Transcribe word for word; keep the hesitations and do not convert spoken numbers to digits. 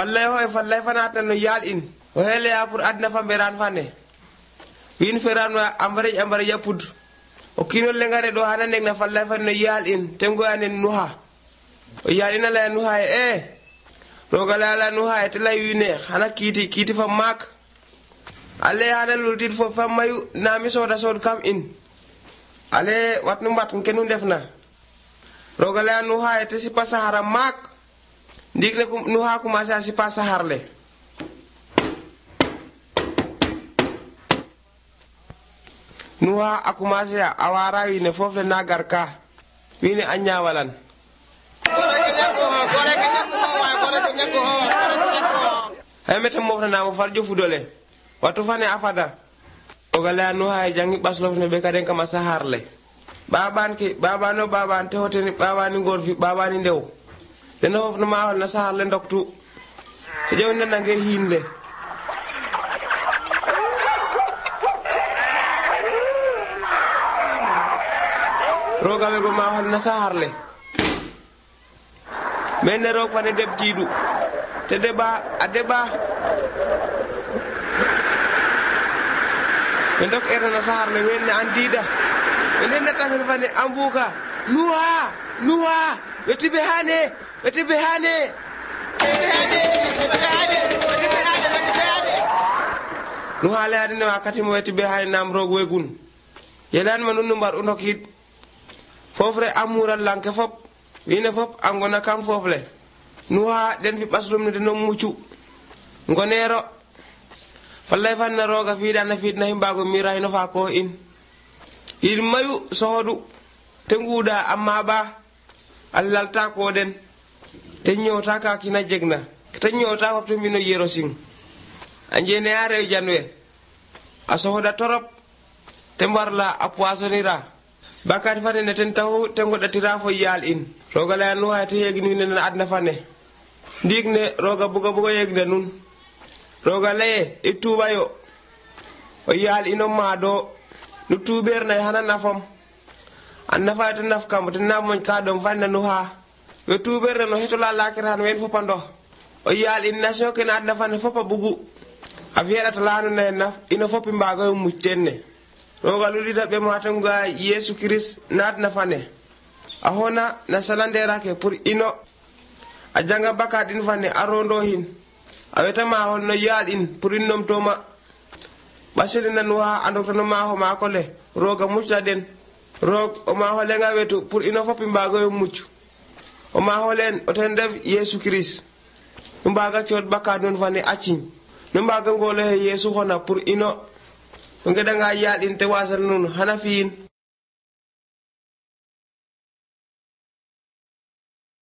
falle hoy falle fanata no yal in o hele ya pour adna famberan fanne win feran wa ambare ambare yapud o kino lengare do hana nek na falle fanne yal in tengo anen nuha o yal ina la nuha e rogala la nuha te lay wine hana kiti kiti fa mak ale hana lutit fo fa mayu na mi soda sod kam in ale wat nu mbat kenu defna rogala nuha te si pasahara mak ndigle ko nuha commencé si pasaharle nuha a commencé a wara wine fof le nagarka wine anya walan ay metam mo na mo fal jofu dole watu fane afada ogala nuha e jangi baslof ne be kaden kama saharle baban ki babano baban te hoteni babani ngor fi babani ndew dena hof no ma na saharle ndoktu e jewne nange hinde roga be go ma hon na saharle men rok fane debtidu te deba adeba men dok erna na saharle wenne andida enen na tafen fane ambuka nuwa nuwa wetibe hane wetibe hane wetibe hane wetibe hane wetibe hane nuwa le adine wakati mo wetibe hane nam rog wegun yelan man unnu mbar unokit fofre amural lanke fop wine fop angona kam fofle nuwa den fi baslum ne no muccu ngonero fallay fan na roga fi dan fi na himbago miray no fa ko in il mayu sohodu te nguda amma ba allalta ko den te nyota ka kina jegna te nyota hop te mino yero sing anje ne are janwe asohoda torop te mbarla a poisonira bakati fane ne ten taw te ngoda tira fo yal in roga la no ha te yegni ne na adna fane digne roga buga buga yegne nun roga le e tuba yo o yal ino mado nu tuber na hana nafam an nafa te naf kam te na mon ka dom fanna no ha we tuber no heto la lakiran wen fo pando o yal in nation ke na adna fane fopa bugu aviera to lanu ne naf ino fopi mbago muccenne roga lulita be matangu Yesu Christ nad na fane ahona na salandera ke pour ino a janga baka din fane arondo hin aweta ma hon no yal in pour innom toma basiri nan wa andokto no ma ho ma ko le roga mucca den rog o ma ho lenga wetu pour ino fopi mbago yo muccu o ma ho len o ten def Yesu Christ mbaga ciot baka don fane acin no mbaga ngole Yesu hona pour ino ngeda nga yal in te wasal nun hana fiin